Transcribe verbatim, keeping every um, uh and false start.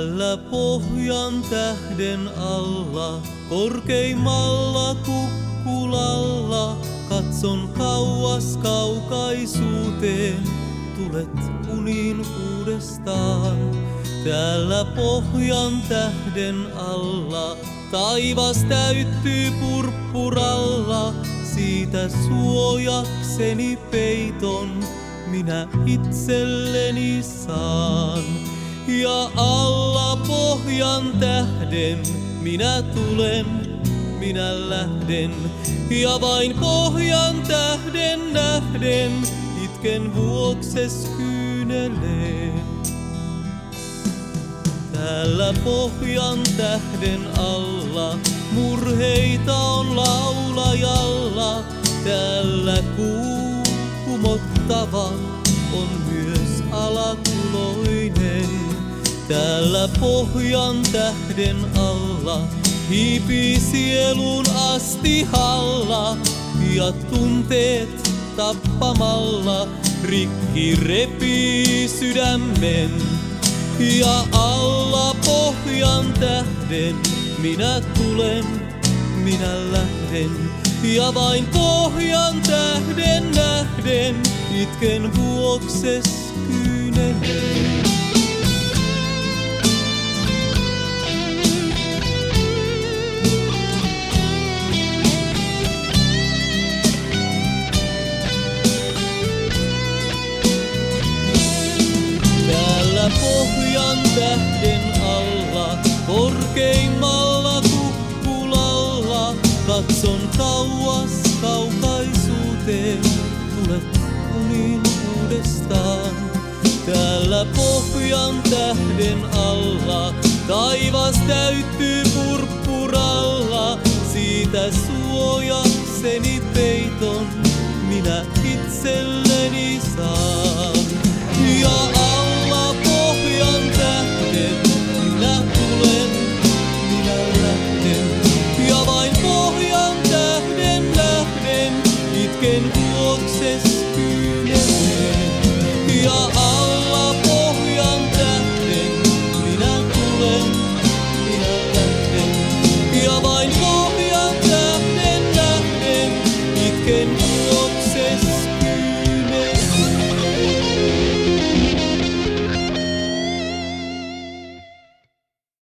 Täällä pohjan tähden alla, korkeimmalla kukkulalla, katson kauas kaukaisuuteen, tulet uniin uudestaan. Täällä pohjan tähden alla, taivas täyttyy purppuralla, siitä suojakseni peiton minä itselleni saan. Ja alla pohjan tähden minä tulen, minä lähden, ja vain pohjan tähden nähden itken vuokses kyyneleen. Täällä pohjan tähden alla murheita on laulajalla, täällä kuu kumottava on myös alakuloinen. Täällä pohjan tähden alla hiipii sielun astihalla, ja tunteet tappamalla rikki repii sydämen. Ja alla pohjan tähden minä tulen, minä lähden, ja vain pohjan tähden nähden itken vuokses kyyneleen. Täällä pohjan tähden alla, korkeimmalla kukkulalla, katson kauas kaukaisuuteen, tulet uniin uudestaan. Täällä pohjan tähden alla, taivas täyttyy purppuralla, siitä suojakseni peiton minä itselleni saan.